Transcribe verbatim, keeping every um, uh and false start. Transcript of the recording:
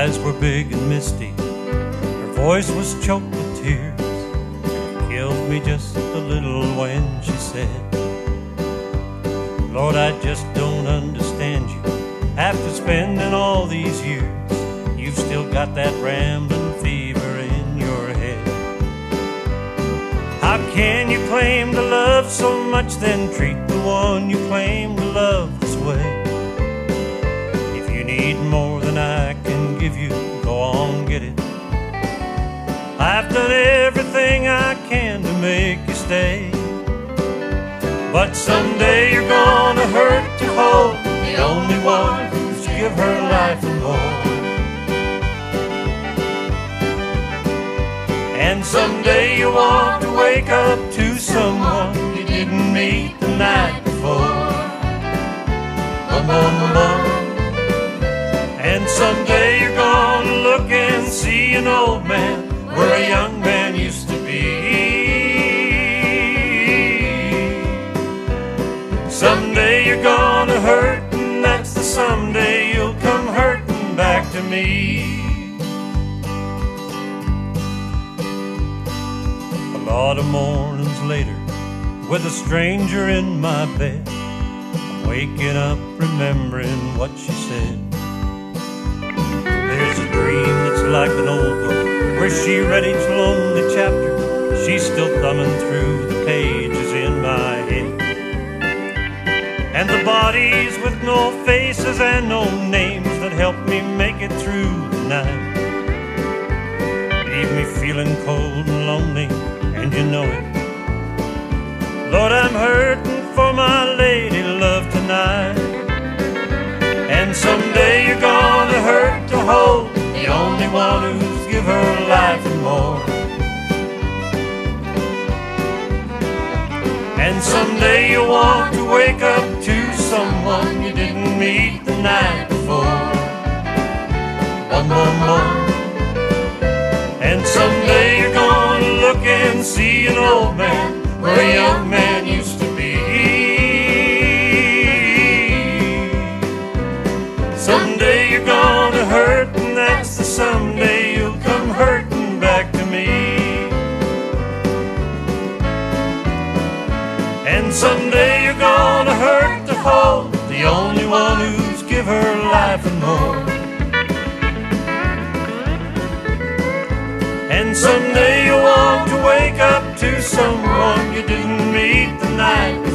eyes were big and misty, her voice was choked with tears. It killed me just a little when she said, Lord, I just don't understand you. After spending all these years, you've still got that rambling fever in your head. How can you claim to love so much, then treat the one you claim to love this way? If you need more than I can give you, go on, get it. I've done everything I can to make you stay. But someday you're gonna hurt to hold the only one who's give her life and more. And someday you want to wake up to someone you didn't meet the night before. Bum, bum, bum, bum. And someday you're gonna look and see an old man where a young man used to be. Someday you're gonna hurt, and that's the someday you'll come hurting back to me. A lot of mornings later, with a stranger in my bed, I'm waking up remembering what she said. There's a dream that's like an old book, where she read each lonely chapter. She's still thumbing through the pages in my head. And the bodies with no faces and no names that help me make it through the night leave me feeling cold and lonely, and you know it. Lord, I'm hurting for my lady love tonight. And someday you're gonna hurt to hold the only one who's give her life and more. And someday you'll want to wake up to someone you didn't meet the night before. One more more. And someday you're gonna look and see an old man where a young man used to be. Someday you're gonna hurt, and that's the someday you'll come hurting back to me. And someday you're gonna hurt to hold the only one who's give her life and more. And someday you'll want to wake up to someone you didn't meet the night